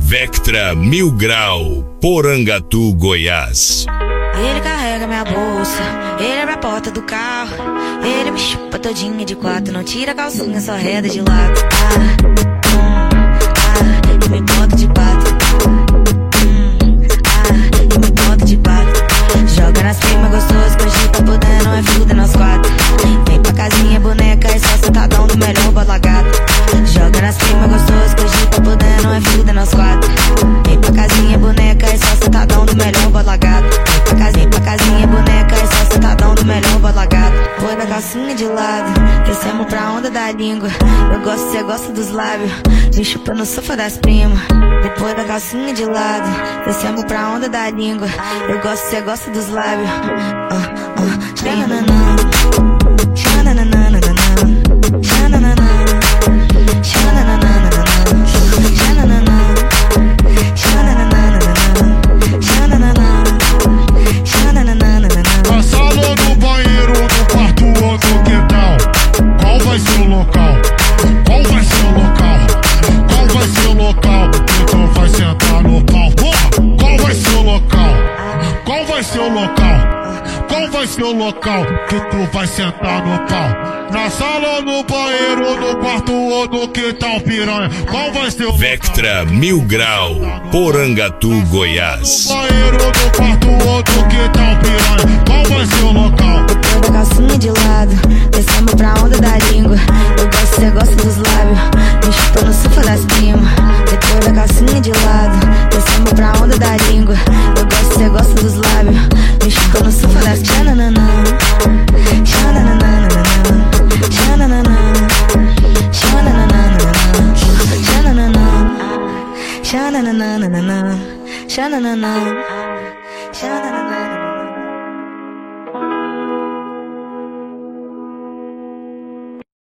Vectra Mil Grau, Porangatu, Goiás. Ele carrega minha bolsa, ele abre a porta do carro, ele me chupa todinha de quatro, não tira a calcinha, só reda de lado. E me bota de pato. E me bota de pato. Joga nas primas gostoso, que hoje tá podendo, é fuder nós quatro. Vem pra casinha, boneca, é só sentadão do melhor bola gato. Joga nas primas gostoso, que hoje tá podendo, é fuder nós quatro. Vem pra casinha, boneca, é só sentadão do melhor bola gato. Vem pra casinha, boneca, é só sentadão do melhor bola gato. Põe na calcinha de lado, descemos pra onda da língua. Eu gosto, cê gosta dos lábios, me chupa no sofá das primas. Depois da calcinha de lado, descemos pra onda da língua. Eu gosto, cê gosta dos lábios. Xananana, xananana, xananana, xananana, xananana, xananana. Na sala, no banheiro, no quarto ou no quintal, qual vai ser o local? Qual vai ser o local? Qual vai ser o local que tu vai sentar no pau? Qual vai ser o local? Qual vai ser o local? Qual vai ser o local que tu vai sentar no pau? Na sala, no banheiro, no quarto ou no quintal, piranha? Qual vai ser o Vectra Mil Grau, Porangatu, Goiás. No banheiro, no quarto ou no quintal, piranha? Qual vai ser o local? Depois da calcinha de lado, descemos pra onda da língua. Eu gosto, cê gosta dos lábios, me chupa no sofá das primas. Depois da calcinha de lado, descemos pra onda da língua. Eu gosto, cê gosta dos lábios, me chupa no sofá das primas. Xananana, xananana, xananana, xananana, xananana, xananana, xananana, xananana.